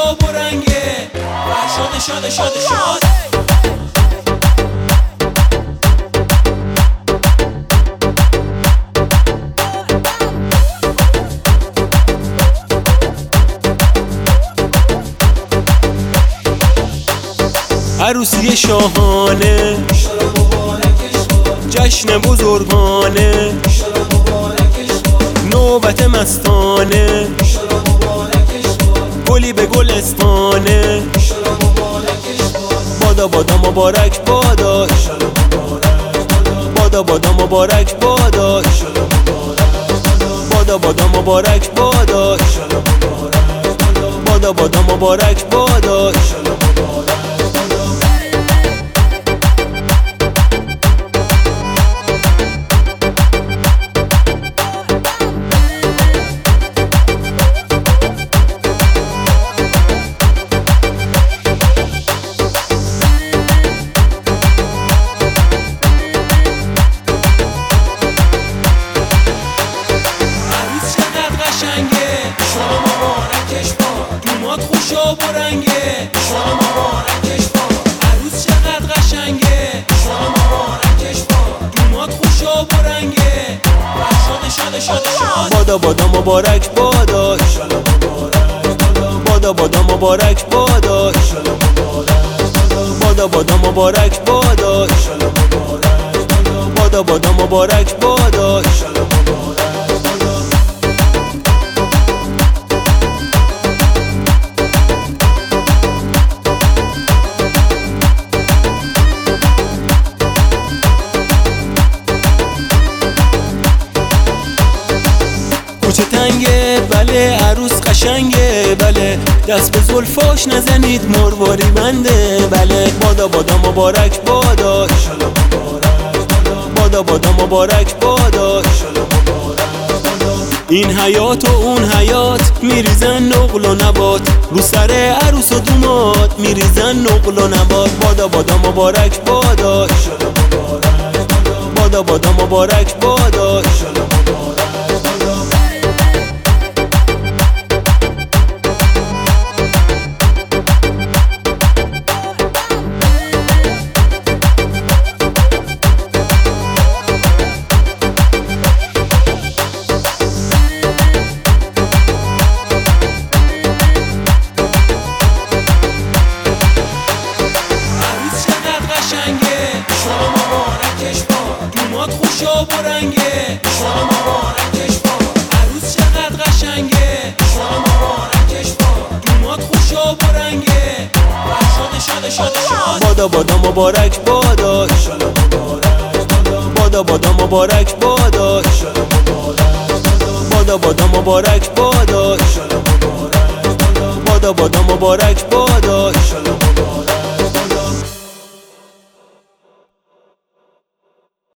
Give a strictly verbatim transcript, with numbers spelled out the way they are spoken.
آب و رنگه شاد شاد شاد شاد عروسی شاهانه جشن بزرگانه نوبت مستانه گلی به گلستانه بادا بادا مبارک باداش بادا بادا مبارک باداش بادا بادا مبارک باداش بادا بادا مبارک باداش خوش آب و رنگه شما مبارکش با عروس چقدر قشنگه شما مبارکش با دومات خوش آب و رنگه شاد شاد شاد شاد بادا بادا مبارک باداش بادا بادا مبارک باداش بادا بادا مبارک باداش بادا بادا مبارک باداش کوچه تنگه بله عروس قشنگه بله دست به زلفاش نزنید مرواری بنده بله بادا بادا مبارک باداش بادا بادا مبارک باداش این حیات و اون حیات میریزن نقل و نبات رو سر عروس و دومات میریزن نقل و نبات بادا بادا مبارک باداش بادا بادا مبارک باداش خوش آب و رنگه شما مبارکش با عروس چقدر قشنگه شما مبارکش با دومات خوش آب و رنگه شاد شاد شاد شاد بادا بادا مبارک باداش بادا بادا مبارک باداش بادا بادا مبارک باداش بادا بادا مبارک باداش